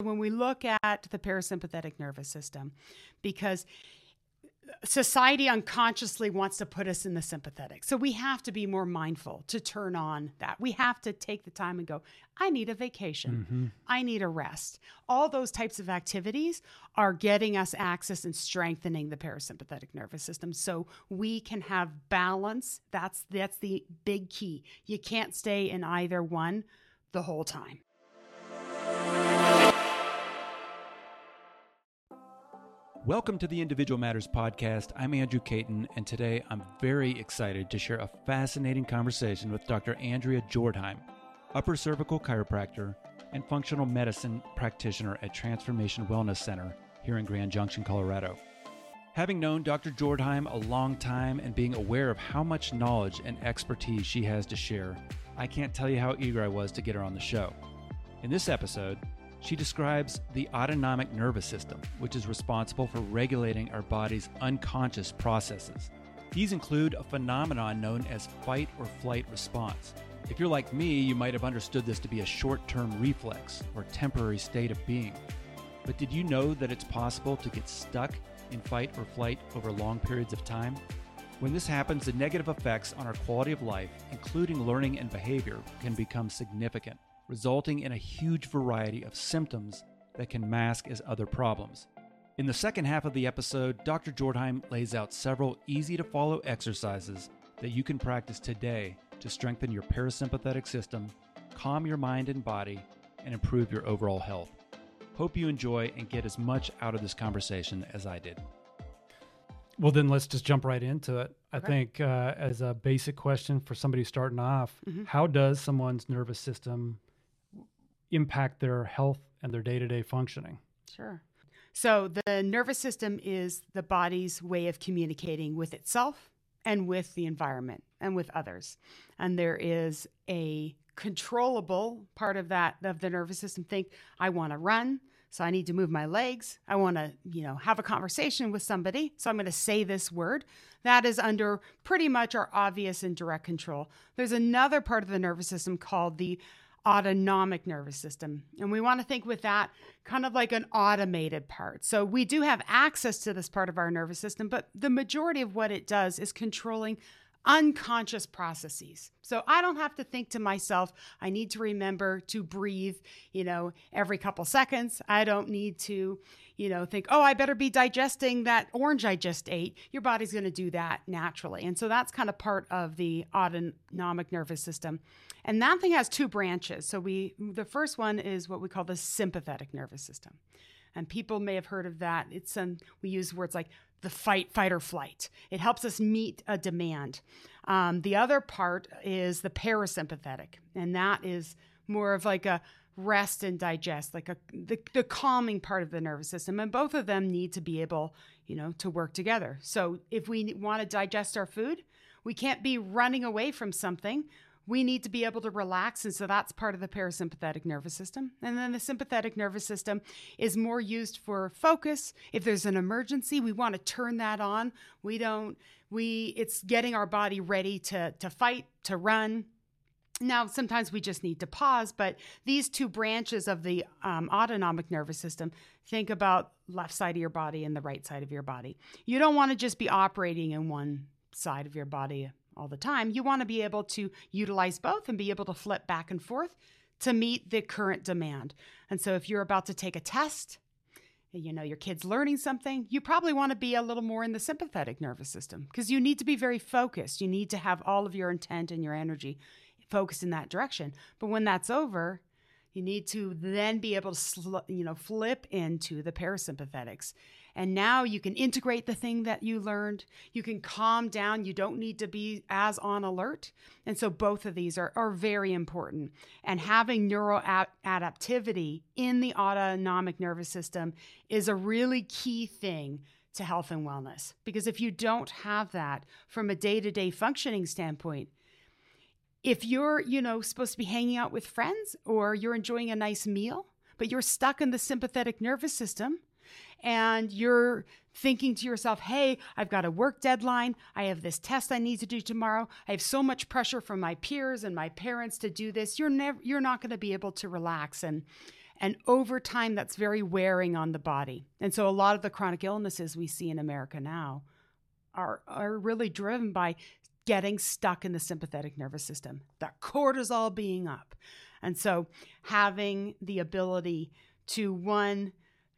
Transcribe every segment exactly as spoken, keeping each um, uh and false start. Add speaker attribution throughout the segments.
Speaker 1: when we look at the parasympathetic nervous system, because society unconsciously wants to put us in the sympathetic. So we have to be more mindful to turn on that. We have to take the time and go, I need a vacation. Mm-hmm. I need a rest. All those types of activities are getting us access and strengthening the parasympathetic nervous system so we can have balance. That's, that's the big key. You can't stay in either one the whole time.
Speaker 2: Welcome to the Individual Matters Podcast. I'm Andrew Caton, and today I'm very excited to share a fascinating conversation with Doctor Andrea Jordheim, upper cervical chiropractor and functional medicine practitioner at Transformation Wellness Center here in Grand Junction, Colorado. Having known Doctor Jordheim a long time and being aware of how much knowledge and expertise she has to share, I can't tell you how eager I was to get her on the show. In this episode, she describes the autonomic nervous system, which is responsible for regulating our body's unconscious processes. These include a phenomenon known as fight or flight response. If you're like me, you might have understood this to be a short-term reflex or temporary state of being. But did you know that it's possible to get stuck in fight or flight over long periods of time? When this happens, the negative effects on our quality of life, including learning and behavior, can become significant, resulting in a huge variety of symptoms that can mask as other problems. In the second half of the episode, Doctor Jordheim lays out several easy-to-follow exercises that you can practice today to strengthen your parasympathetic system, calm your mind and body, and improve your overall health. Hope you enjoy and get as much out of this conversation as I did.
Speaker 3: Well, then let's just jump right into it. I
Speaker 1: Okay.
Speaker 3: think uh, as a basic question for somebody starting off,
Speaker 1: Mhm.
Speaker 3: how does someone's nervous system impact their health and their day-to-day functioning?
Speaker 1: Sure. So the nervous system is the body's way of communicating with itself and with the environment and with others. And there is a controllable part of that, of the nervous system. Think, I want to run, so I need to move my legs. I want to, you know, have a conversation with somebody, so I'm going to say this word. That is under pretty much our obvious and direct control. There's another part of the nervous system called the autonomic nervous system. And we want to think with that kind of like an automated part. So we do have access to this part of our nervous system, but the majority of what it does is controlling unconscious processes. So I don't have to think to myself, I need to remember to breathe, you know, every couple seconds. I don't need to, you know, think, oh, I better be digesting that orange I just ate. Your body's going to do that naturally. And so that's kind of part of the autonomic nervous system. And that thing has two branches. So we, the first one is what we call the sympathetic nervous system. And people may have heard of that. It's um, we use words like the fight, fight or flight. It helps us meet a demand. Um, the other part is the parasympathetic, and that is more of like a rest and digest, like a the, the calming part of the nervous system. And both of them need to be able, you know, to work together. So if we want to digest our food, we can't be running away from something. We need to be able to relax. And so that's part of the parasympathetic nervous system. And then the sympathetic nervous system is more used for focus. If there's an emergency, we want to turn that on. We don't, we, it's getting our body ready to, to fight, to run. Now, sometimes we just need to pause, but these two branches of the um, autonomic nervous system, think about left side of your body and the right side of your body. You don't want to just be operating in one side of your body all the time. You want to be able to utilize both and be able to flip back and forth to meet the current demand. And so if you're about to take a test, you know, your kid's learning something, you probably want to be a little more in the sympathetic nervous system because you need to be very focused. You need to have all of your intent and your energy focused in that direction. But when that's over, you need to then be able to, sl- you know, flip into the parasympathetics. And now you can integrate the thing that you learned. You can calm down. You don't need to be as on alert. And so both of these are, are very important. And having neural ad- adaptivity in the autonomic nervous system is a really key thing to health and wellness. Because if you don't have that from a day-to-day functioning standpoint, if you're, you know, supposed to be hanging out with friends or you're enjoying a nice meal, but you're stuck in the sympathetic nervous system, and you're thinking to yourself, hey, I've got a work deadline. I have this test I need to do tomorrow. I have so much pressure from my peers and my parents to do this. You're never, you're not going to be able to relax and, And over time, that's very wearing on the body. And so a lot of the chronic illnesses we see in America now are, are really driven by getting stuck in the sympathetic nervous system, that cortisol being up. And so having the ability to, one,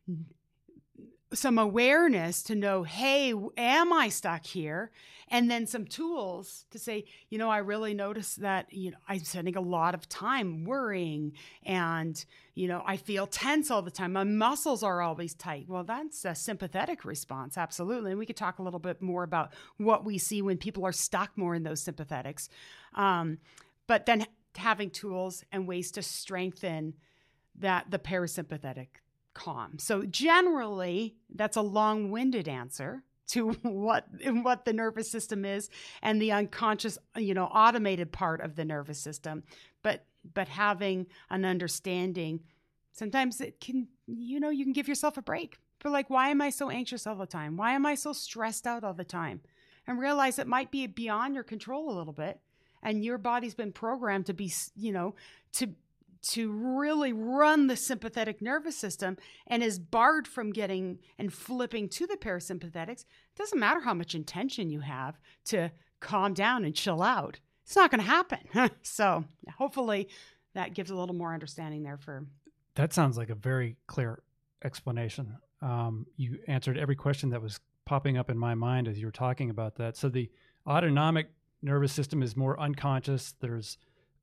Speaker 1: some awareness to know, hey, am I stuck here? And then some tools to say, you know, I really notice that, you know, I'm spending a lot of time worrying and, you know, I feel tense all the time. My muscles are always tight. Well, that's a sympathetic response. Absolutely. And we could talk a little bit more about what we see when people are stuck more in those sympathetics. Um, but then having tools and ways to strengthen that, the parasympathetic calm. So generally, that's a long-winded answer to what what the nervous system is and the unconscious, you know, automated part of the nervous system. But but having an understanding, sometimes it can, you know, you can give yourself a break. But like, why am I so anxious all the time? Why am I so stressed out all the time? And realize it might be beyond your control a little bit. And your body's been programmed to be, you know, to to really run the sympathetic nervous system and is barred from getting and flipping to the parasympathetics. It doesn't matter how much intention you have to calm down and chill out. It's not going to happen. So hopefully that gives a little more understanding there for.
Speaker 3: That sounds like a very clear explanation. Um, you answered every question that was popping up in my mind as you were talking about that. So the autonomic nervous system is more unconscious. There's,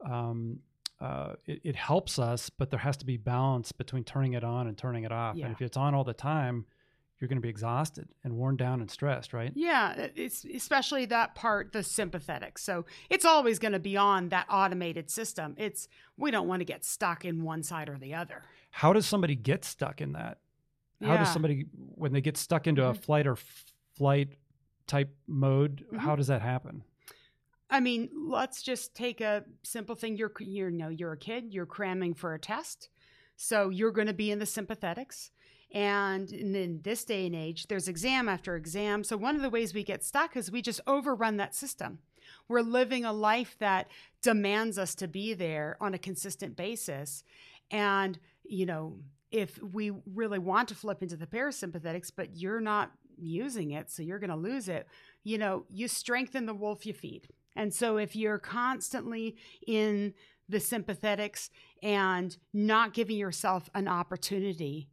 Speaker 3: um, Uh, it, it helps us, but there has to be balance between turning it on and turning it off.
Speaker 1: Yeah.
Speaker 3: And if it's on all the time, you're going to be exhausted and worn down and stressed, right?
Speaker 1: Yeah, it's especially that part, the sympathetic. So it's always going to be on that automated system. It's, we don't want to get stuck in one side or the other.
Speaker 3: How does somebody get stuck in that? How
Speaker 1: Yeah.
Speaker 3: does somebody, when they get stuck into
Speaker 1: Mhm.
Speaker 3: a flight or f- flight type mode,
Speaker 1: Mhm.
Speaker 3: how does that happen?
Speaker 1: I mean, let's just take a simple thing. You're, you know, you're a kid, you're cramming for a test. So you're going to be in the sympathetics. And in, in this day and age, there's exam after exam. So one of the ways we get stuck is we just overrun that system. We're living a life that demands us to be there on a consistent basis. And, you know, if we really want to flip into the parasympathetics, but you're not using it, so you're going to lose it, you know, you strengthen the wolf you feed. And so if you're constantly in the sympathetics and not giving yourself an opportunity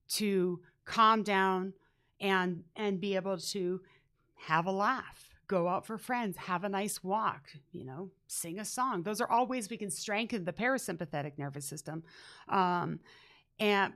Speaker 1: to calm down and and be able to have a laugh, go out for friends, have a nice walk, you know, sing a song. Those are all ways we can strengthen the parasympathetic nervous system. Um, and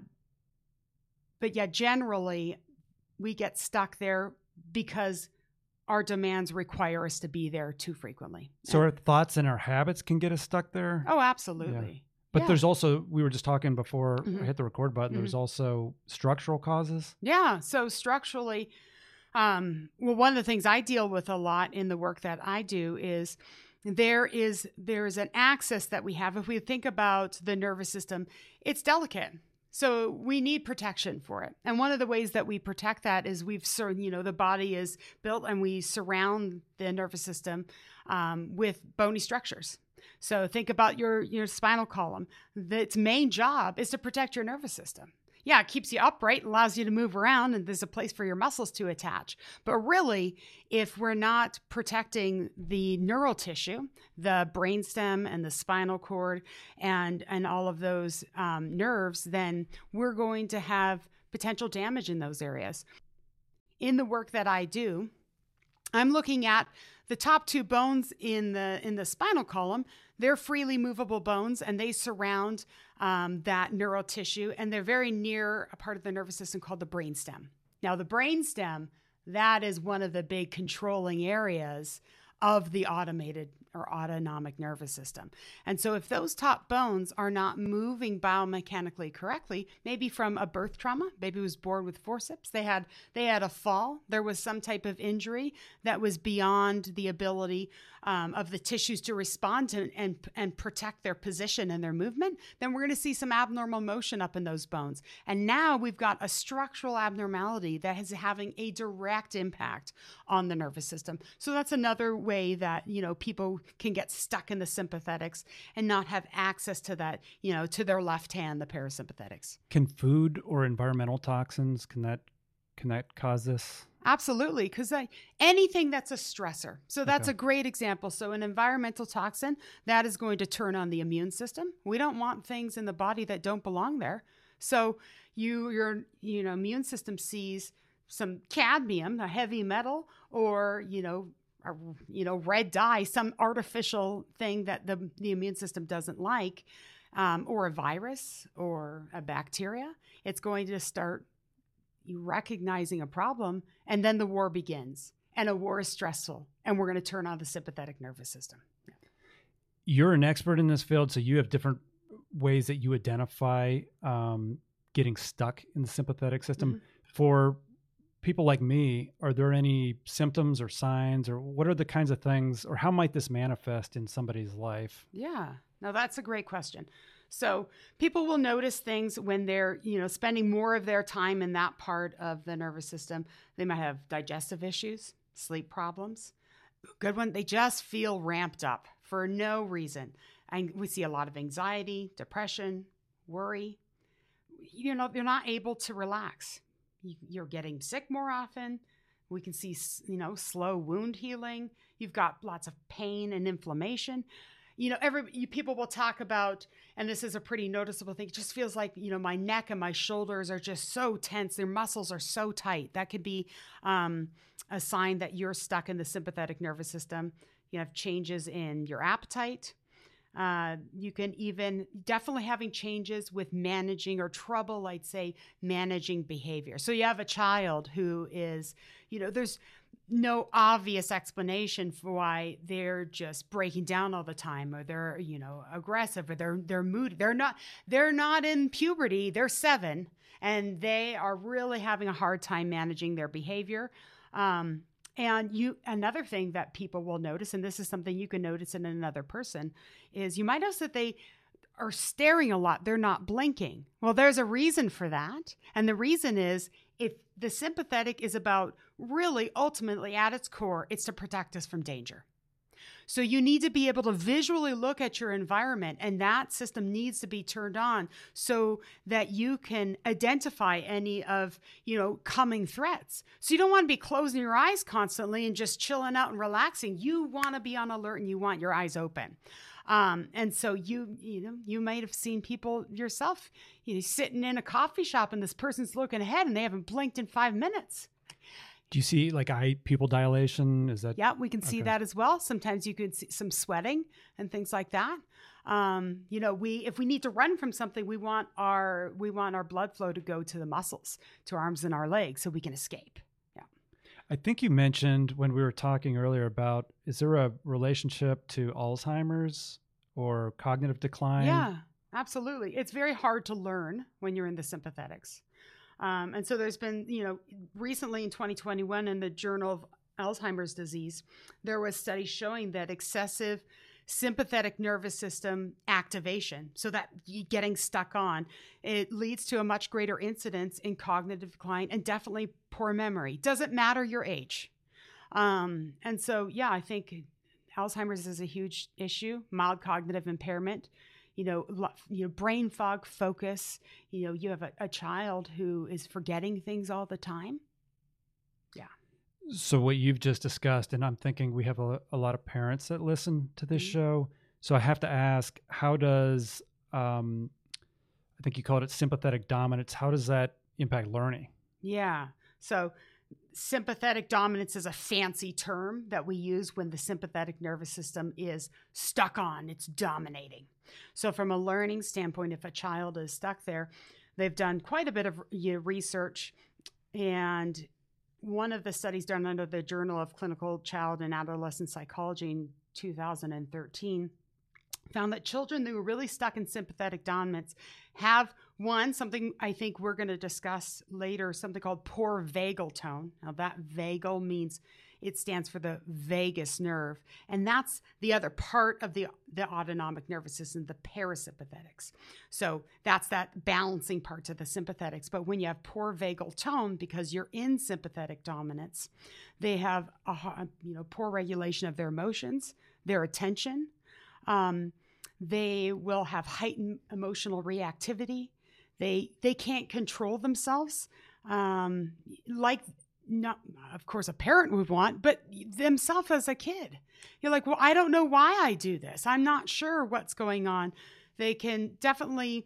Speaker 1: but yeah, generally we get stuck there because our demands require us to be there too frequently.
Speaker 3: So
Speaker 1: And-
Speaker 3: our thoughts and our habits can get us stuck there?
Speaker 1: oh, absolutely.
Speaker 3: But
Speaker 1: Yeah.
Speaker 3: there's also, we were just talking before
Speaker 1: Mhm.
Speaker 3: I hit the record button, there's also structural causes.
Speaker 1: Yeah. So structurally, um, well, one of the things I deal with a lot in the work that I do is there is there is an axis that we have. If we think about the nervous system, it's delicate. So we need protection for it. And one of the ways that we protect that is we've, sur- you know, the body is built and we surround the nervous system um, with bony structures. So think about your, your spinal column. Its main job is to protect your nervous system. Yeah, it keeps you upright, allows you to move around, and there's a place for your muscles to attach. But really, if we're not protecting the neural tissue, the brainstem and the spinal cord and, and all of those um, nerves, then we're going to have potential damage in those areas. In the work that I do, I'm looking at the top two bones in the in the spinal column. They're freely movable bones, and they surround um, that neural tissue, and they're very near a part of the nervous system called the brainstem. Now, the brainstem, that is one of the big controlling areas of the automated or autonomic nervous system. And so if those top bones are not moving biomechanically correctly, maybe from a birth trauma, baby was born with forceps, they had they had a fall, there was some type of injury that was beyond the ability um, of the tissues to respond to and, and protect their position and their movement, then we're going to see some abnormal motion up in those bones. And now we've got a structural abnormality that is having a direct impact on the nervous system. So that's another way that, you know, people people can get stuck in the sympathetics and not have access to that, you know, to their left hand, the parasympathetics.
Speaker 3: Can food or environmental toxins, can that, can that cause this?
Speaker 1: Absolutely, because anything that's a stressor. So that's
Speaker 3: Okay.
Speaker 1: a great example. So an environmental toxin, that is going to turn on the immune system. We don't want things in the body that don't belong there. So you, your you know, immune system sees some cadmium, a heavy metal, or, you know, a, you know, red dye, some artificial thing that the, the immune system doesn't like, um, or a virus or a bacteria. It's going to start recognizing a problem, and then the war begins. And a war is stressful, and we're going to turn on the sympathetic nervous system. Yeah.
Speaker 3: You're an expert in this field, so you have different ways that you identify um, getting stuck in the sympathetic system.
Speaker 1: Mm-hmm.
Speaker 3: For people like me, are there any symptoms or signs, or what are the kinds of things, or how might this manifest in somebody's life?
Speaker 1: Yeah, no, that's a great question. So people will notice things when they're, you know, spending more of their time in that part of the nervous system. They might have digestive issues, sleep problems. Good one, they just feel ramped up for no reason. And we see a lot of anxiety, depression, worry. You know, they're not able to relax. You're getting sick more often. We can see, you know, slow wound healing. You've got lots of pain and inflammation. You know, every you, people will talk about, and this is a pretty noticeable thing, it just feels like, you know, my neck and my shoulders are just so tense. Their muscles are so tight. That could be um, a sign that you're stuck in the sympathetic nervous system. You have changes in your appetite. Uh, you can even definitely having changes with managing or trouble, I'd say, managing behavior. So you have a child who is, you know, there's no obvious explanation for why they're just breaking down all the time, or they're, you know, aggressive, or they're they're moody. They're not they're not in puberty. They're seven, and they are really having a hard time managing their behavior. Um, and you another thing that people will notice, and this is something you can notice in another person, is you might notice that they are staring a lot. They're not blinking. Well, there's a reason for that, and the reason is if the sympathetic is about really ultimately at its core, it's to protect us from danger. So you need to be able to visually look at your environment, and that system needs to be turned on so that you can identify any of, you know, coming threats. So you don't want to be closing your eyes constantly and just chilling out and relaxing. You want to be on alert, and you want your eyes open. Um, and so you, you know, you might have seen people yourself, you know, sitting in a coffee shop, and this person's looking ahead and they haven't blinked in five minutes.
Speaker 3: Do you see like eye pupil dilation? Is that?
Speaker 1: Yeah, we can see
Speaker 3: Okay.
Speaker 1: that as well. Sometimes you could see some sweating and things like that. Um, you know, we if we need to run from something, we want our we want our blood flow to go to the muscles, to our arms and our legs, so we can escape. Yeah.
Speaker 3: I think you mentioned when we were talking earlier about, is there a relationship to Alzheimer's or cognitive decline?
Speaker 1: Yeah, absolutely. It's very hard to learn when you're in the sympathetics. Um, and so there's been, you know, recently in twenty twenty-one in the Journal of Alzheimer's Disease, there was studies showing that excessive sympathetic nervous system activation, so that getting stuck on, it leads to a much greater incidence in cognitive decline and definitely poor memory. Doesn't matter your age. Um, and so, yeah, I think Alzheimer's is a huge issue, mild cognitive impairment. You know, lo- you know, brain fog, focus. You know, you have a, a child who is forgetting things all the time. Yeah.
Speaker 3: So what you've just discussed, and I'm thinking we have a, a lot of parents that listen to this
Speaker 1: Mhm.
Speaker 3: show. So I have to ask, how does, um, I think you called it sympathetic dominance, how does that impact learning?
Speaker 1: Yeah. So sympathetic dominance is a fancy term that we use when the sympathetic nervous system is stuck on, it's dominating. So from a learning standpoint, if a child is stuck there, they've done quite a bit of you know, research. And one of the studies done under the Journal of Clinical Child and Adolescent Psychology in two thousand thirteen found that children who are really stuck in sympathetic dominance have, one, something I think we're going to discuss later, something called poor vagal tone. Now that vagal means it stands for the vagus nerve. And that's the other part of the, the autonomic nervous system, the parasympathetics. So that's that balancing part to the sympathetics. But when you have poor vagal tone, because you're in sympathetic dominance, they have a, you know, poor regulation of their emotions, their attention. Um, they will have heightened emotional reactivity. They they can't control themselves, um, like not, of course, a parent would want, but themselves as a kid. You're like, well, I don't know why I do this. I'm not sure what's going on. They can definitely,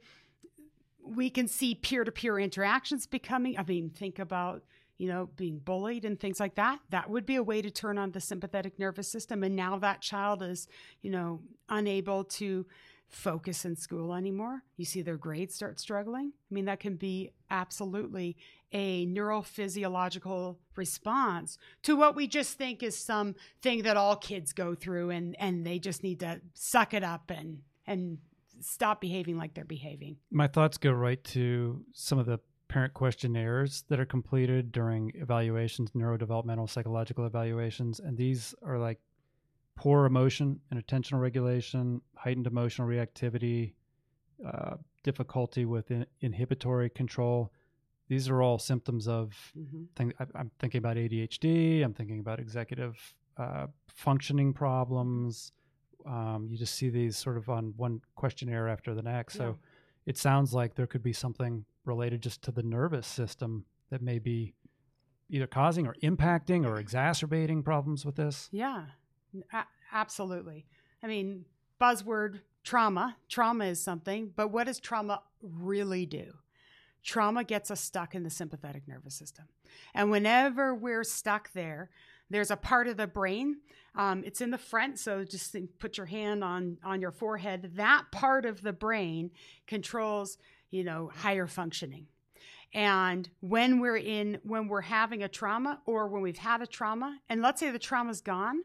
Speaker 1: we can see peer-to-peer interactions becoming, I mean, think about, you know, being bullied and things like that. That would be a way to turn on the sympathetic nervous system. And now that child is, you know, unable to focus in school anymore. You see their grades start struggling. I mean, that can be absolutely a neurophysiological response to what we just think is something that all kids go through, and, and they just need to suck it up and, and stop behaving like they're behaving.
Speaker 3: My thoughts go right to some of the parent questionnaires that are completed during evaluations, neurodevelopmental psychological evaluations. And these are like poor emotion and attentional regulation, heightened emotional reactivity, uh, difficulty with in- inhibitory control. These are all symptoms of mm-hmm. things. I, I'm thinking about A D H D. I'm thinking about executive uh, functioning problems. Um, you just see these sort of on one questionnaire after the next. Yeah. So it sounds like there could be something related just to the nervous system that may be either causing or impacting or exacerbating problems with this.
Speaker 1: Yeah, a- absolutely. I mean, buzzword trauma. Trauma is something, but what does trauma really do? Trauma gets us stuck in the sympathetic nervous system. And whenever we're stuck there, there's a part of the brain. Um, it's in the front, so just put your hand on, on your forehead. That part of the brain controls, you know, higher functioning. And when we're in, when we're having a trauma, or when we've had a trauma, and let's say the trauma's gone,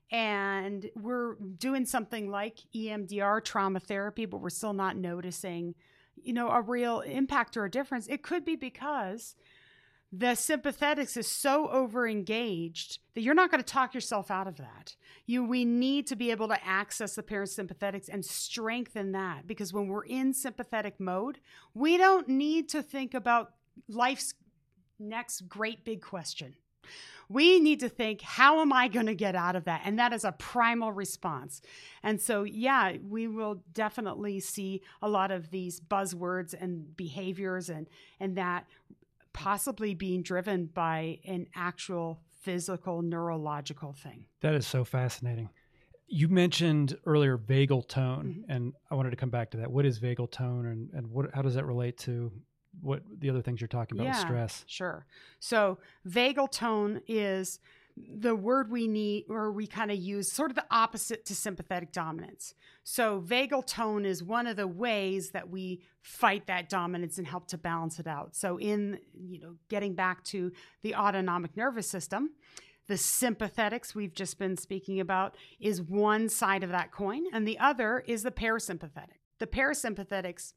Speaker 1: and we're doing something like E M D R trauma therapy, but we're still not noticing, you know, a real impact or a difference, it could be because the sympathetics is so over-engaged that you're not going to talk yourself out of that. You, we need to be able to access the parasympathetics and strengthen that, because when we're in sympathetic mode, we don't need to think about life's next great big question. We need to think, how am I going to get out of that? And that is a primal response. And so, yeah, we will definitely see a lot of these buzzwords and behaviors and, and that possibly being driven by an actual physical neurological thing.
Speaker 3: That is so fascinating. You mentioned earlier vagal tone, mm-hmm. and I wanted to come back to that. What is vagal tone, and, and what, how does that relate to what the other things you're talking about
Speaker 1: yeah,
Speaker 3: with stress?
Speaker 1: Sure. So vagal tone is the word we need, or we kind of use sort of the opposite to sympathetic dominance. So vagal tone is one of the ways that we fight that dominance and help to balance it out. So in, you know, getting back to the autonomic nervous system, the sympathetics we've just been speaking about is one side of that coin, and the other is the parasympathetic. The parasympathetics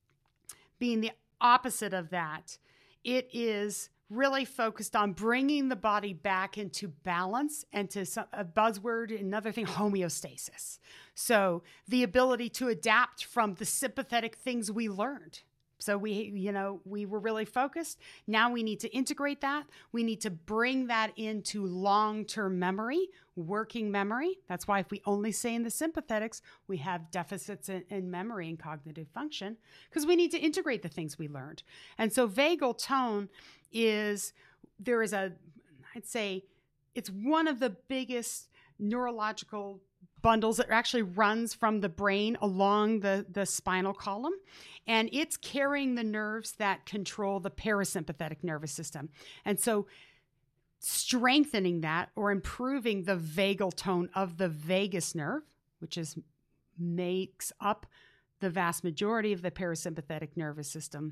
Speaker 1: being the opposite of that, it is really focused on bringing the body back into balance and to some, a buzzword, another thing, homeostasis. So the ability to adapt from the sympathetic things we learned. So we, you know, we were really focused. Now we need to integrate that. We need to bring that into long-term memory, working memory. That's why if we only say in the sympathetics, we have deficits in, in memory and cognitive function, because we need to integrate the things we learned. And so vagal tone is, there is a, I'd say it's one of the biggest neurological bundles that actually runs from the brain along the, the spinal column. And it's carrying the nerves that control the parasympathetic nervous system. And so strengthening that, or improving the vagal tone of the vagus nerve, which is makes up the vast majority of the parasympathetic nervous system,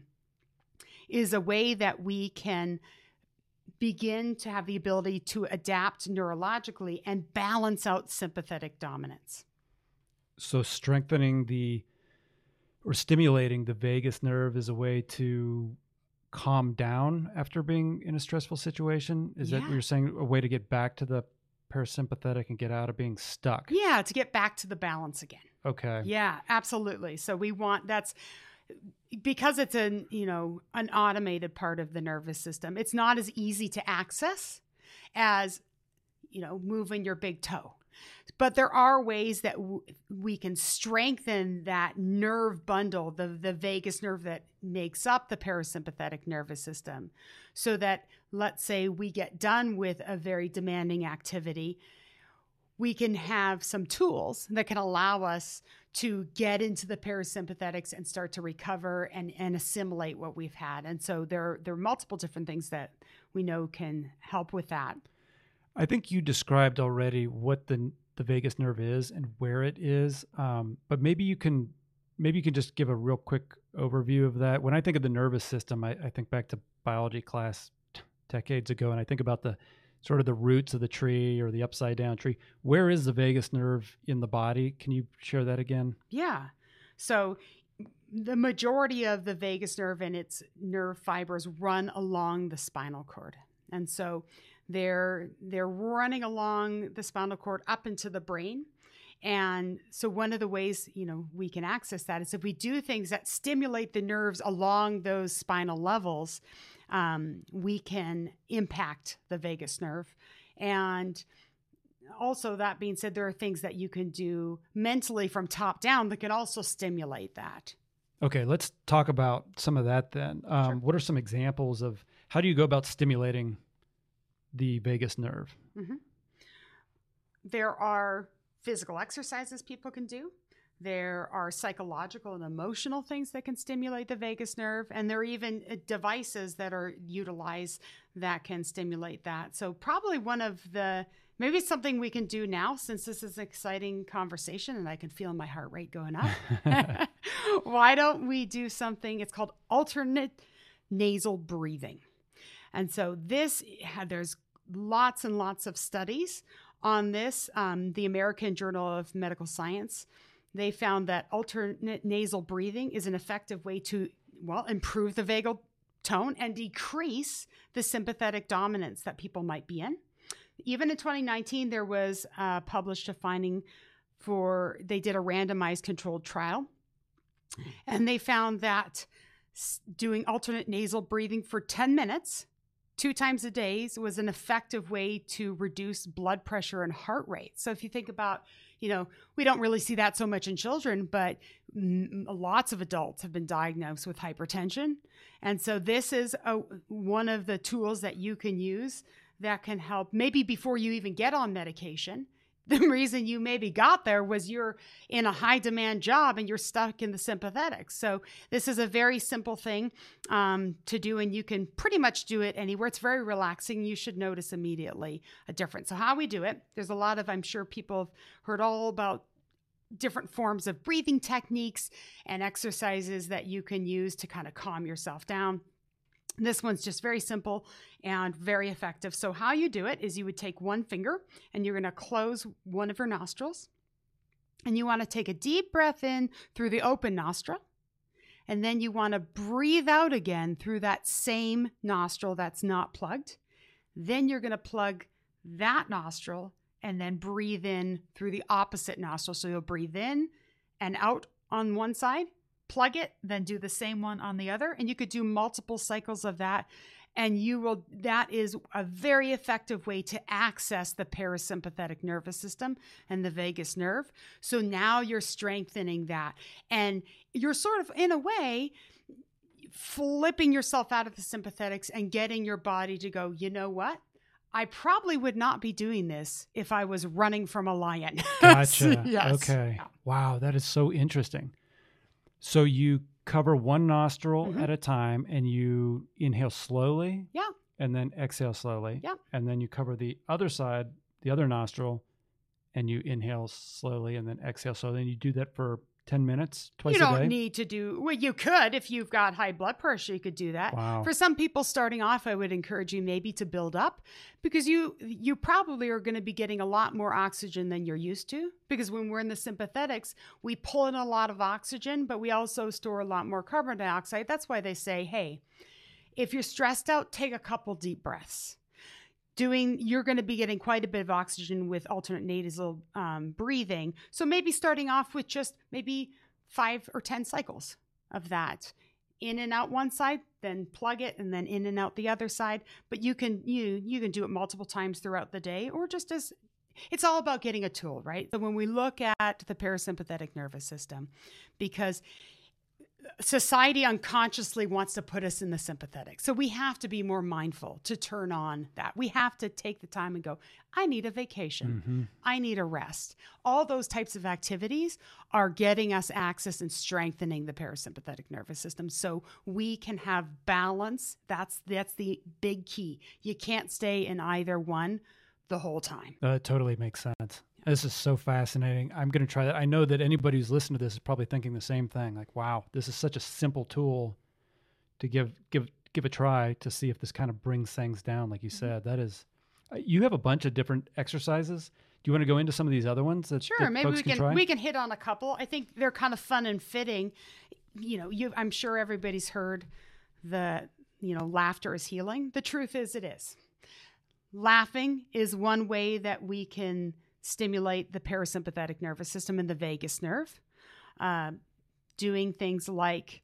Speaker 1: is a way that we can begin to have the ability to adapt neurologically and balance out sympathetic dominance.
Speaker 3: So strengthening the, or stimulating the vagus nerve is a way to calm down after being in a stressful situation? Is yeah. that what you're saying, a way to get back to the parasympathetic and get out of being stuck?
Speaker 1: Yeah, to get back to the balance again.
Speaker 3: Okay.
Speaker 1: Yeah, absolutely. So we want, that's, because it's an, you know, an automated part of the nervous system, it's not as easy to access as, you know, moving your big toe. But there are ways that w- we can strengthen that nerve bundle, the, the vagus nerve that makes up the parasympathetic nervous system, so that, let's say, we get done with a very demanding activity, we can have some tools that can allow us to get into the parasympathetics and start to recover and, and assimilate what we've had. And so there, there are multiple different things that we know can help with that.
Speaker 3: I think you described already what the the vagus nerve is and where it is, um, but maybe you can maybe you can just give a real quick overview of that. When I think of the nervous system, I, I think back to biology class t- decades ago, and I think about the sort of the roots of the tree or the upside down tree. Where is the vagus nerve in the body? Can you share that again?
Speaker 1: Yeah. So the majority of the vagus nerve and its nerve fibers run along the spinal cord. And so they're they're running along the spinal cord up into the brain. And so one of the ways, you know, we can access that is if we do things that stimulate the nerves along those spinal levels, um, we can impact the vagus nerve. And also, that being said, there are things that you can do mentally from top down that can also stimulate that.
Speaker 3: Okay, let's talk about some of that then. Um,
Speaker 1: Sure.
Speaker 3: What are some examples of how do you go about stimulating the vagus nerve?
Speaker 1: Mm-hmm. There are physical exercises people can do. There are psychological and emotional things that can stimulate the vagus nerve. And there are even devices that are utilized that can stimulate that. So probably one of the, maybe it's something we can do now since this is an exciting conversation and I can feel my heart rate going up. Why don't we do something? It's called alternate nasal breathing. And so this, there's lots and lots of studies on this. Um, the American Journal of Medical Science, they found that alternate nasal breathing is an effective way to, well, improve the vagal tone and decrease the sympathetic dominance that people might be in. Even in twenty nineteen, there was uh, published a finding for, they did a randomized controlled trial, and they found that doing alternate nasal breathing for ten minutes, two times a day, was an effective way to reduce blood pressure and heart rate. So if you think about, you know, we don't really see that so much in children, but m- lots of adults have been diagnosed with hypertension. And so this is a, one of the tools that you can use that can help maybe before you even get on medication. The reason you maybe got there was you're in a high demand job and you're stuck in the sympathetics. So this is a very simple thing um, to do, and you can pretty much do it anywhere. It's very relaxing. You should notice immediately a difference. So how we do it, there's a lot of, I'm sure people have heard all about different forms of breathing techniques and exercises that you can use to kind of calm yourself down. This one's just very simple and very effective. So how you do it is you would take one finger and you're going to close one of your nostrils. And you want to take a deep breath in through the open nostril. And then you want to breathe out again through that same nostril that's not plugged. Then you're going to plug that nostril and then breathe in through the opposite nostril. So you'll breathe in and out on one side, plug it, then do the same one on the other. And you could do multiple cycles of that. And you will, that is a very effective way to access the parasympathetic nervous system and the vagus nerve. So now you're strengthening that. And you're sort of, in a way, flipping yourself out of the sympathetics and getting your body to go, you know what? I probably would not be doing this if I was running from a lion.
Speaker 3: Gotcha.
Speaker 1: Yes.
Speaker 3: Okay. Wow, that is so interesting. So you cover one nostril
Speaker 1: Mhm.
Speaker 3: at a time and you inhale slowly.
Speaker 1: Yeah.
Speaker 3: And then exhale slowly.
Speaker 1: Yeah.
Speaker 3: And then you cover the other side, the other nostril, and you inhale slowly and then exhale slowly. And you do that for ten minutes, twice
Speaker 1: You
Speaker 3: a day?
Speaker 1: don't need to do, well, you could, if you've got high blood pressure, you could do that.
Speaker 3: Wow.
Speaker 1: For some people starting off, I would encourage you maybe to build up, because you you probably are going to be getting a lot more oxygen than you're used to, because when we're in the sympathetics, we pull in a lot of oxygen, but we also store a lot more carbon dioxide. That's why they say, hey, if you're stressed out, take a couple deep breaths. Doing, you're going to be getting quite a bit of oxygen with alternate nasal um, breathing. So maybe starting off with just maybe five or ten cycles of that. In and out one side, then plug it, and then in and out the other side. But you can you you can do it multiple times throughout the day, or just as it's all about getting a tool, right? So when we look at the parasympathetic nervous system, because society unconsciously wants to put us in the sympathetic. So we have to be more mindful to turn on that. We have to take the time and go, I need a vacation. Mm-hmm. I need a rest. All those types of activities are getting us access and strengthening the parasympathetic nervous system so we can have balance. That's that's the big key. You can't stay in either one the whole time.
Speaker 3: That totally makes sense. This is so fascinating. I'm going to try that. I know that anybody who's listening to this is probably thinking the same thing. Like, wow, this is such a simple tool to give give give a try to see if this kind of brings things down. Like you said, that is, you have a bunch of different exercises. Do you want to go into some of these other ones that,
Speaker 1: sure,
Speaker 3: that
Speaker 1: maybe
Speaker 3: folks
Speaker 1: we
Speaker 3: can,
Speaker 1: can,
Speaker 3: try?
Speaker 1: we can hit on a couple. I think they're kind of fun and fitting. You know, you I'm sure everybody's heard the, you know, laughter is healing. The truth is it is. Laughing is one way that we can stimulate the parasympathetic nervous system and the vagus nerve. Uh, doing things like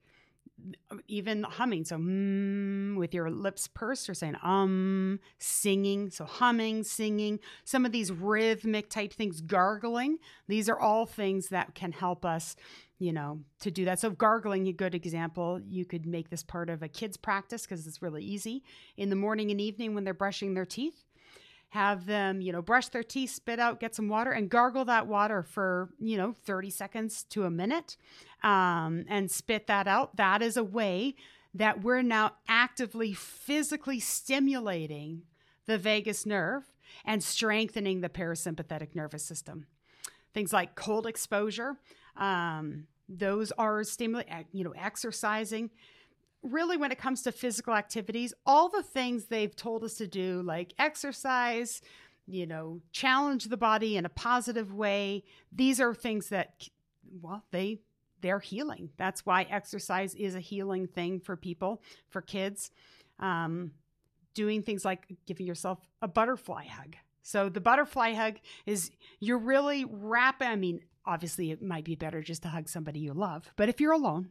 Speaker 1: even humming, so mm, with your lips pursed, or saying um, singing, so humming, singing, some of these rhythmic type things, gargling. These are all things that can help us, you know, to do that. So gargling, a good example, you could make this part of a kid's practice because it's really easy. In the morning and evening when they're brushing their teeth, have them, you know, brush their teeth, spit out, get some water, and gargle that water for, you know, thirty seconds to a minute, um, and spit that out. That is a way that we're now actively, physically stimulating the vagus nerve and strengthening the parasympathetic nervous system. Things like cold exposure, um, those are stimulate, you know, exercising. Really, when it comes to physical activities, all the things they've told us to do, like exercise, you know, challenge the body in a positive way, these are things that, well, they, they're healing. That's why exercise is a healing thing for people, for kids. Um, doing things like giving yourself a butterfly hug. So the butterfly hug is you're really wrapping, I mean, obviously, it might be better just to hug somebody you love. But if you're alone,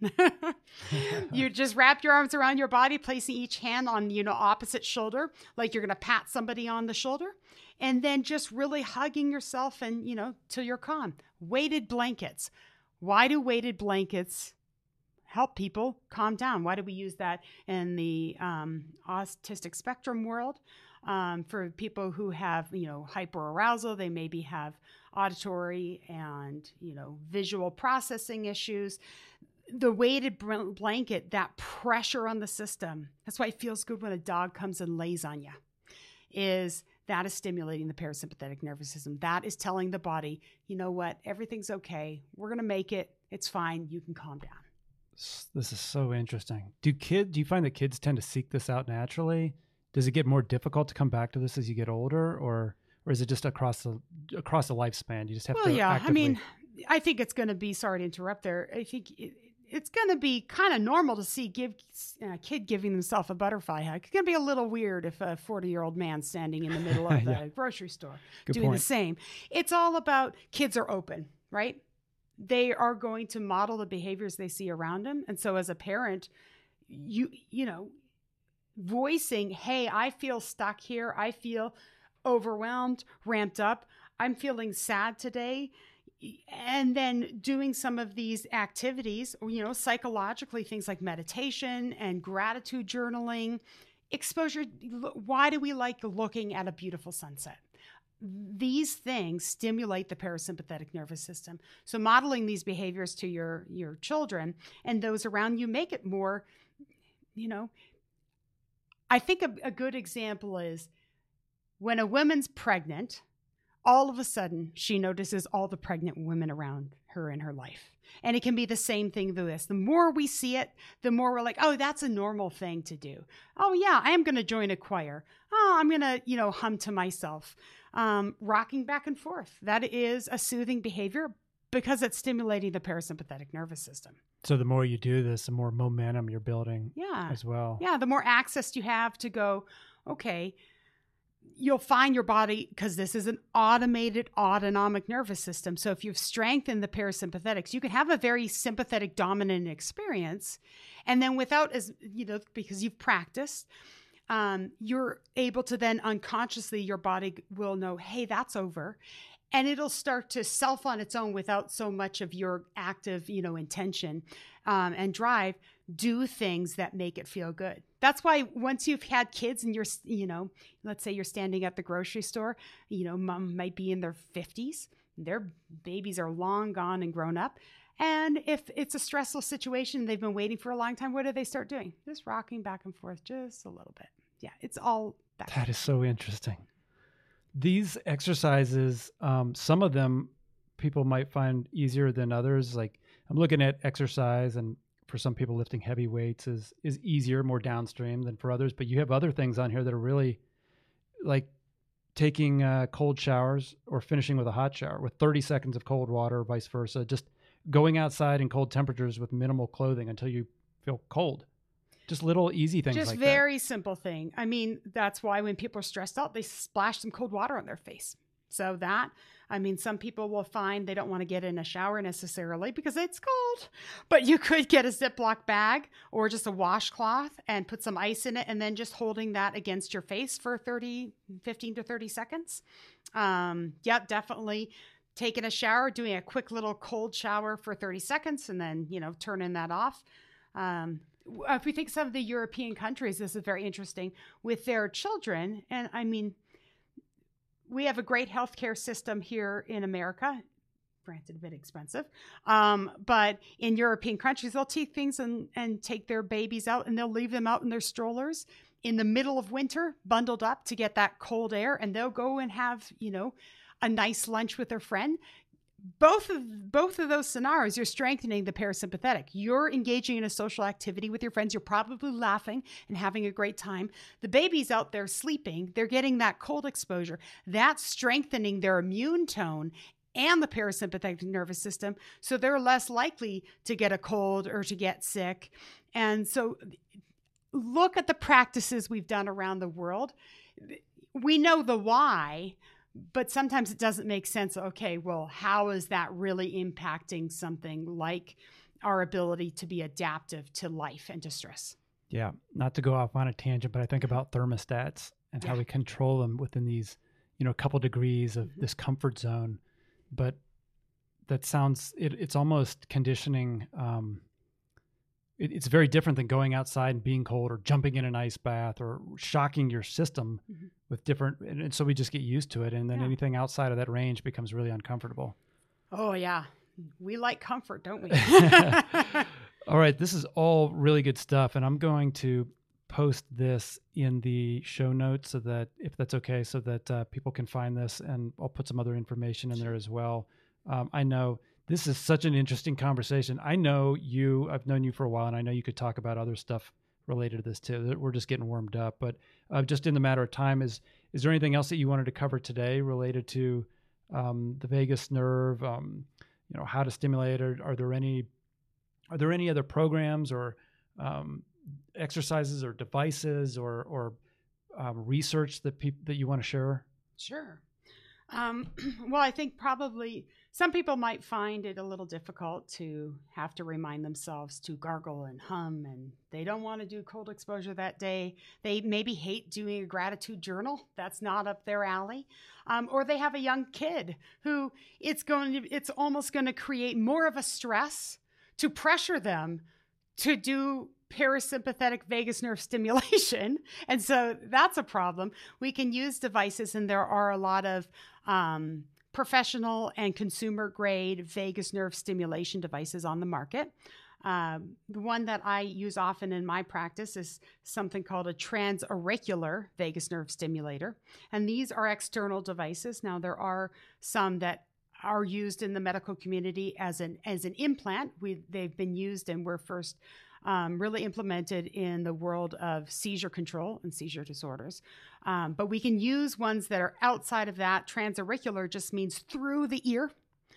Speaker 1: you just wrap your arms around your body, placing each hand on, you know, opposite shoulder, like you're going to pat somebody on the shoulder, and then just really hugging yourself and, you know, till you're calm. Weighted blankets. Why do weighted blankets help people calm down? Why do we use that in the um, autistic spectrum world? Um, for people who have, you know, hyperarousal, they maybe have auditory and, you know, visual processing issues. The weighted blanket, that pressure on the system, that's why it feels good when a dog comes and lays on you, is that is stimulating the parasympathetic nervous system. That is telling the body, you know what, everything's okay. We're going to make it. It's fine. You can calm down.
Speaker 3: This is so interesting. Do kids, do you find that kids tend to seek this out naturally? Does it get more difficult to come back to this as you get older, or or is it just across the across the lifespan? You just have
Speaker 1: well,
Speaker 3: to.
Speaker 1: Well, yeah.
Speaker 3: Actively...
Speaker 1: I mean, I think it's going to be. Sorry to interrupt there. I think it, it's going to be kind of normal to see give a kid giving themselves a butterfly hug. It's going to be a little weird if a forty-year-old man standing in the middle of the yeah. grocery store Good doing point. the same. It's all about kids are open, right? They are going to model the behaviors they see around them, and so as a parent, you you know. voicing, hey, I feel stuck here. I feel overwhelmed, ramped up. I'm feeling sad today. And then doing some of these activities, you know, psychologically, things like meditation and gratitude journaling, exposure. Why do we like looking at a beautiful sunset? These things stimulate the parasympathetic nervous system. So modeling these behaviors to your, your children and those around you make it more, you know, I think a, a good example is when a woman's pregnant, all of a sudden she notices all the pregnant women around her in her life. And it can be the same thing with this. The more we see it, the more we're like, oh, that's a normal thing to do. Oh, yeah, I am going to join a choir. Oh, I'm going to, you know, hum to myself. Um, rocking back and forth. That is a soothing behavior because it's stimulating the parasympathetic nervous system.
Speaker 3: So the more you do this, the more momentum you're building
Speaker 1: yeah.
Speaker 3: as well.
Speaker 1: Yeah, the more access you have to go, okay, you'll find your body, because this is an automated autonomic nervous system. So if you've strengthened the parasympathetics, you can have a very sympathetic dominant experience. And then without, as you know, because you've practiced, um, you're able to then unconsciously, your body will know, hey, that's over. And it'll start to self on its own without so much of your active, you know, intention um, and drive, do things that make it feel good. That's why once you've had kids and you're, you know, let's say you're standing at the grocery store, you know, mom might be in their fifties, their babies are long gone and grown up. And if it's a stressful situation, they've been waiting for a long time, what do they start doing? Just rocking back and forth just a little bit. Yeah, it's all that.
Speaker 3: That is so interesting. These exercises, um, some of them people might find easier than others. Like I'm looking at exercise, and for some people lifting heavy weights is is easier, more downstream than for others. But you have other things on here that are really like taking uh, cold showers or finishing with a hot shower with thirty seconds of cold water, or vice versa. Just going outside in cold temperatures with minimal clothing until you feel cold. Just little easy things
Speaker 1: Just
Speaker 3: like
Speaker 1: very
Speaker 3: that.
Speaker 1: simple thing. I mean, that's why when people are stressed out, they splash some cold water on their face. So that, I mean, some people will find they don't want to get in a shower necessarily because it's cold, but you could get a Ziploc bag or just a washcloth and put some ice in it and then just holding that against your face for thirty, fifteen to thirty seconds. Um, yeah, definitely taking a shower, doing a quick little cold shower for thirty seconds and then, you know, turning that off. Um, If we think some of the European countries, this is very interesting with their children. And I mean, we have a great healthcare system here in America, granted a bit expensive. Um, but in European countries, they'll take things and, and take their babies out and they'll leave them out in their strollers in the middle of winter, bundled up to get that cold air. And they'll go and have, you know, a nice lunch with their friend. Both of both of those scenarios, you're strengthening the parasympathetic. You're engaging in a social activity with your friends. You're probably laughing and having a great time. The baby's out there sleeping. They're getting that cold exposure. That's strengthening their immune tone and the parasympathetic nervous system. So they're less likely to get a cold or to get sick. And so look at the practices we've done around the world. We know the why, but sometimes it doesn't make sense. Okay, well, how is that really impacting something like our ability to be adaptive to life and to stress?
Speaker 3: Yeah, not to go off on a tangent, but I think about thermostats and
Speaker 1: Yeah.
Speaker 3: how we control them within these, you know, couple degrees of
Speaker 1: Mhm.
Speaker 3: this comfort zone. But that sounds, it, it's almost conditioning. Um, it, it's very different than going outside and being cold or jumping in an ice bath or shocking your system
Speaker 1: Mhm.
Speaker 3: with different. And, and so we just get used to it. And then
Speaker 1: Yeah.
Speaker 3: anything outside of that range becomes really uncomfortable.
Speaker 1: Oh, yeah. We like comfort, don't we?
Speaker 3: All right. This is all really good stuff. And I'm going to post this in the show notes so that, if that's okay, so that uh, people can find this, and I'll put some other information in there as well. Um, I know this is such an interesting conversation. I know you, I've known you for a while, and I know you could talk about other stuff related to this too. We're just getting warmed up, but uh, just in the matter of time, is, is there anything else that you wanted to cover today related to um, the vagus nerve, um, you know, how to stimulate it? Are there any, are there any other programs or um, exercises or devices or, or um, research that people that you want to share?
Speaker 1: Sure. Um, well, I think probably some people might find it a little difficult to have to remind themselves to gargle and hum, and they don't want to do cold exposure that day. They maybe hate doing a gratitude journal. That's not up their alley. Um, or they have a young kid who it's going to, it's almost going to create more of a stress to pressure them to do parasympathetic vagus nerve stimulation. And so that's a problem. We can use devices, and there are a lot of um, professional and consumer grade vagus nerve stimulation devices on the market. Um, the one that I use often in my practice is something called a transauricular vagus nerve stimulator. And these are external devices. Now, there are some that are used in the medical community as an as an implant. We they've been used and were first um, really implemented in the world of seizure control and seizure disorders. Um, but we can use ones that are outside of that. Transauricular just means through the ear.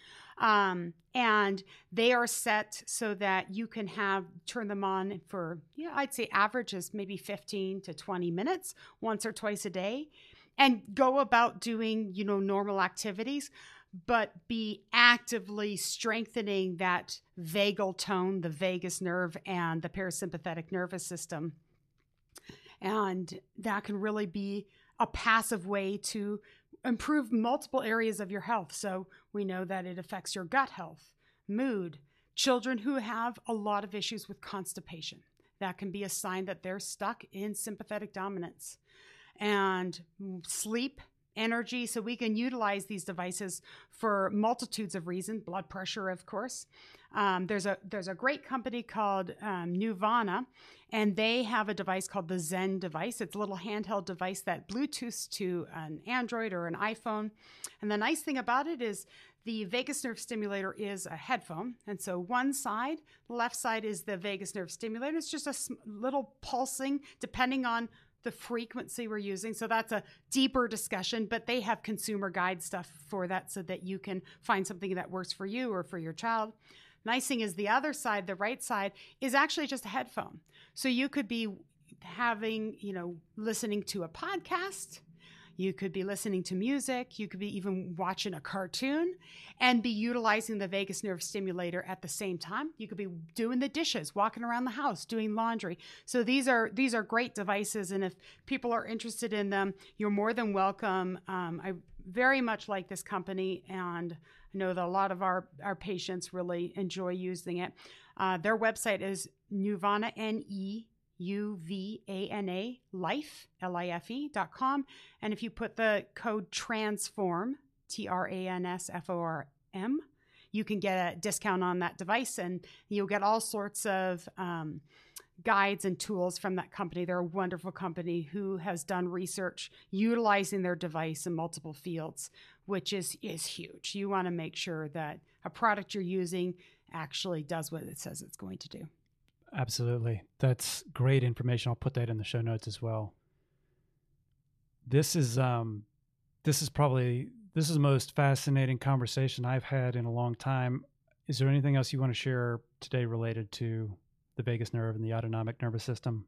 Speaker 1: Um, and they are set so that you can have, turn them on for, yeah, I'd say average is maybe fifteen to twenty minutes once or twice a day, and go about doing, you know, normal activities, but be actively strengthening that vagal tone, the vagus nerve, and the parasympathetic nervous system. And that can really be a passive way to improve multiple areas of your health. So we know that it affects your gut health, mood, children who have a lot of issues with constipation. That can be a sign that they're stuck in sympathetic dominance. And sleep, energy. So we can utilize these devices for multitudes of reasons. Blood pressure, of course. Um, there's a there's a great company called um, Nuvana, and they have a device called the Zen device. It's a little handheld device that Bluetooths to an Android or an iPhone. And the nice thing about it is the vagus nerve stimulator is a headphone. And so one side, the left side is the vagus nerve stimulator. It's just a sm- little pulsing depending on the frequency we're using. So that's a deeper discussion, but they have consumer guide stuff for that so that you can find something that works for you or for your child. Nice thing is the other side, the right side, is actually just a headphone. So you could be having, you know, listening to a podcast. You could be listening to music. You could be even watching a cartoon and be utilizing the vagus nerve stimulator at the same time. You could be doing the dishes, walking around the house, doing laundry. So these are these are great devices. And if people are interested in them, you're more than welcome. Um, I very much like this company, and I know that a lot of our, our patients really enjoy using it. Uh, their website is Nuvana, N E U V A N A, life, L I F E dot com. And if you put the code TRANSFORM, T R A N S F O R M, you can get a discount on that device, and you'll get all sorts of um, guides and tools from that company. They're a wonderful company who has done research utilizing their device in multiple fields, which is, is huge. You want to make sure that a product you're using actually does what it says it's going to do.
Speaker 3: Absolutely. That's great information. I'll put that in the show notes as well. This is um, this is probably this is the most fascinating conversation I've had in a long time. Is there anything else you want to share today related to the vagus nerve and the autonomic nervous system?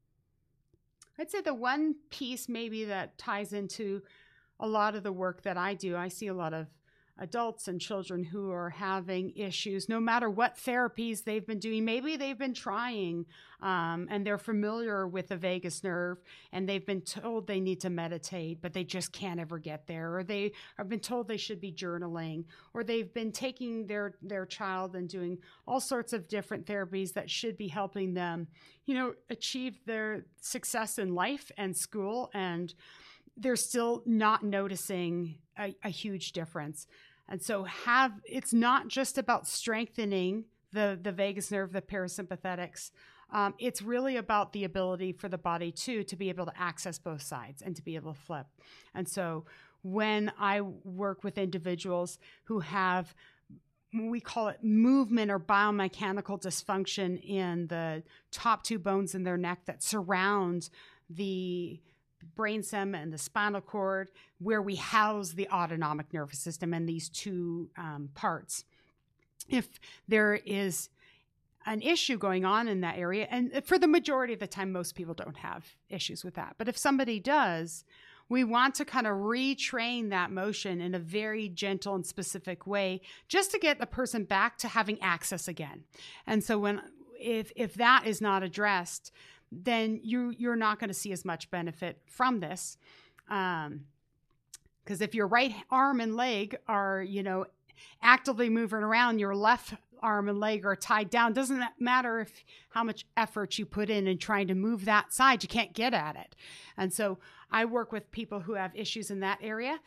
Speaker 1: I'd say the one piece maybe that ties into a lot of the work that I do, I see a lot of adults and children who are having issues, no matter what therapies they've been doing. Maybe they've been trying um, and they're familiar with the vagus nerve and they've been told they need to meditate, but they just can't ever get there. Or they have been told they should be journaling, or they've been taking their, their child and doing all sorts of different therapies that should be helping them, you know, achieve their success in life and school. And they're still not noticing a, a huge difference. And so have it's not just about strengthening the, the vagus nerve, the parasympathetics. Um, it's really about the ability for the body, too, to be able to access both sides and to be able to flip. And so when I work with individuals who have, we call it movement or biomechanical dysfunction in the top two bones in their neck that surround the brainstem and the spinal cord, where we house the autonomic nervous system and these two um, parts. If there is an issue going on in that area, and for the majority of the time, most people don't have issues with that. But if somebody does, we want to kind of retrain that motion in a very gentle and specific way, just to get the person back to having access again. And so when, if, if that is not addressed, then you, you're not going to see as much benefit from this. Um, because if your right arm and leg are, you know, actively moving around, your left arm and leg are tied down, doesn't matter if how much effort you put in in trying to move that side, you can't get at it. And so I work with people who have issues in that area,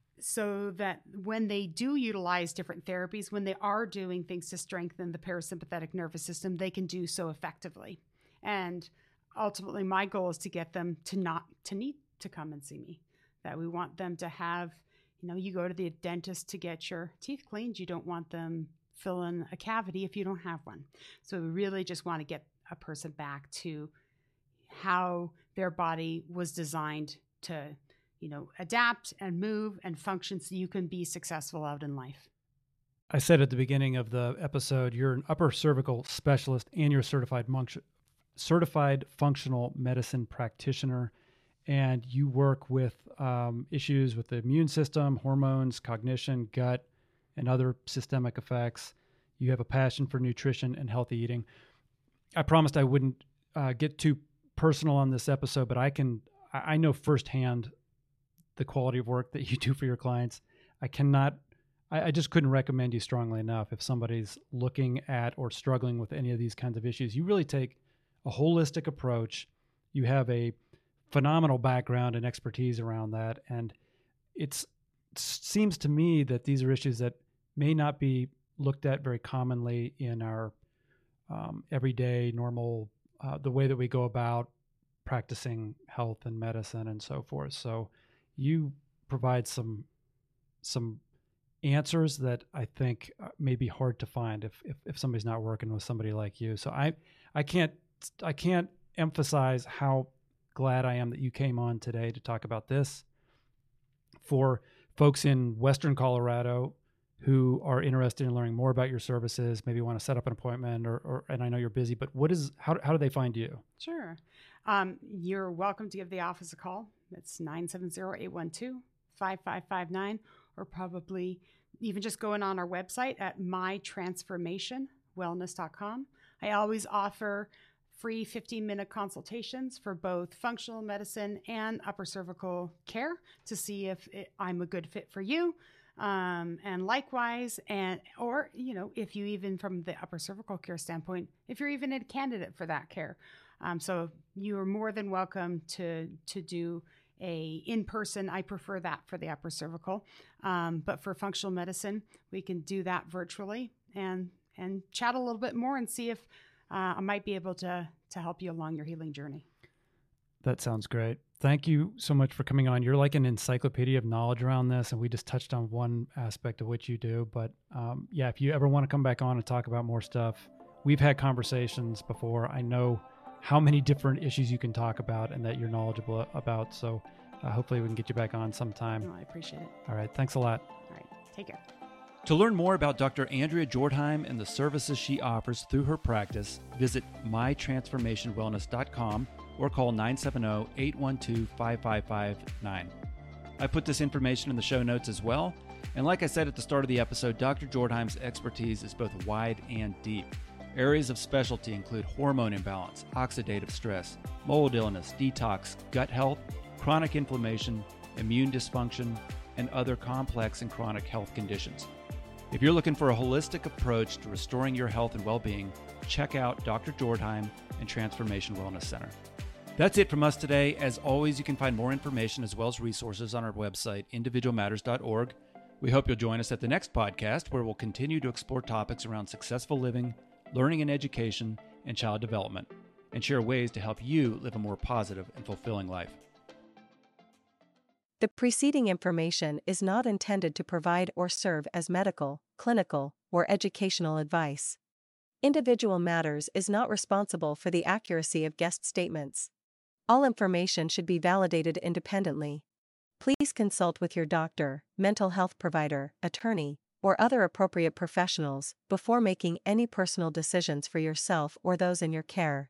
Speaker 1: so that when they do utilize different therapies, when they are doing things to strengthen the parasympathetic nervous system, they can do so effectively. And ultimately, my goal is to get them to not to need to come and see me. That we want them to have, you know, you go to the dentist to get your teeth cleaned. You don't want them filling a cavity if you don't have one. So we really just want to get a person back to how their body was designed to, you know, adapt and move and function so you can be successful out in life.
Speaker 3: I said at the beginning of the episode, you're an upper cervical specialist and you're a certified monk. certified functional medicine practitioner, and you work with um, issues with the immune system, hormones, cognition, gut, and other systemic effects. You have a passion for nutrition and healthy eating. I promised I wouldn't uh, get too personal on this episode, but I can, I know firsthand the quality of work that you do for your clients. I cannot, I, I just couldn't recommend you strongly enough. If somebody's looking at or struggling with any of these kinds of issues, you really take a holistic approach. You have a phenomenal background and expertise around that. And it's, it seems to me that these are issues that may not be looked at very commonly in our um, everyday normal, uh, the way that we go about practicing health and medicine and so forth. So you provide some some answers that I think may be hard to find if, if if somebody's not working with somebody like you. So I I can't I can't emphasize how glad I am that you came on today to talk about this. For folks in Western Colorado who are interested in learning more about your services, maybe want to set up an appointment, or, or and I know you're busy, but what is how how do they find you?
Speaker 1: Sure. Um, you're welcome to give the office a call. It's nine seven zero, eight one two, five five five nine, or probably even just going on our website at my transformation wellness dot com. I always offer free fifteen minute consultations for both functional medicine and upper cervical care to see if it, I'm a good fit for you. Um, and likewise, and or, you know, if you even from the upper cervical care standpoint, if you're even a candidate for that care. Um, so you are more than welcome to to do a in-person. I prefer that for the upper cervical. Um, but for functional medicine, we can do that virtually and and chat a little bit more and see if uh, I might be able to to help you along your healing journey.
Speaker 3: That sounds great. Thank you so much for coming on. You're like an encyclopedia of knowledge around this, and we just touched on one aspect of what you do. But um, yeah, if you ever want to come back on and talk about more stuff, we've had conversations before. I know how many different issues you can talk about and that you're knowledgeable about. So uh, hopefully we can get you back on sometime.
Speaker 1: No, I appreciate it.
Speaker 3: All right. Thanks a lot.
Speaker 1: All right. Take care.
Speaker 2: To learn more about Doctor Andrea Jordheim and the services she offers through her practice, visit my transformation wellness dot com or call nine seven zero, eight one two, five five five nine. I put this information in the show notes as well. And like I said at the start of the episode, Doctor Jordheim's expertise is both wide and deep. Areas of specialty include hormone imbalance, oxidative stress, mold illness, detox, gut health, chronic inflammation, immune dysfunction, and other complex and chronic health conditions. If you're looking for a holistic approach to restoring your health and well-being, check out Doctor Jordheim and Transformation Wellness Center. That's it from us today. As always, you can find more information as well as resources on our website, individual matters dot org. We hope you'll join us at the next podcast, where we'll continue to explore topics around successful living, learning and education, and child development, and share ways to help you live a more positive and fulfilling life.
Speaker 4: The preceding information is not intended to provide or serve as medical, clinical, or educational advice. Individual Matters is not responsible for the accuracy of guest statements. All information should be validated independently. Please consult with your doctor, mental health provider, attorney, or other appropriate professionals before making any personal decisions for yourself or those in your care.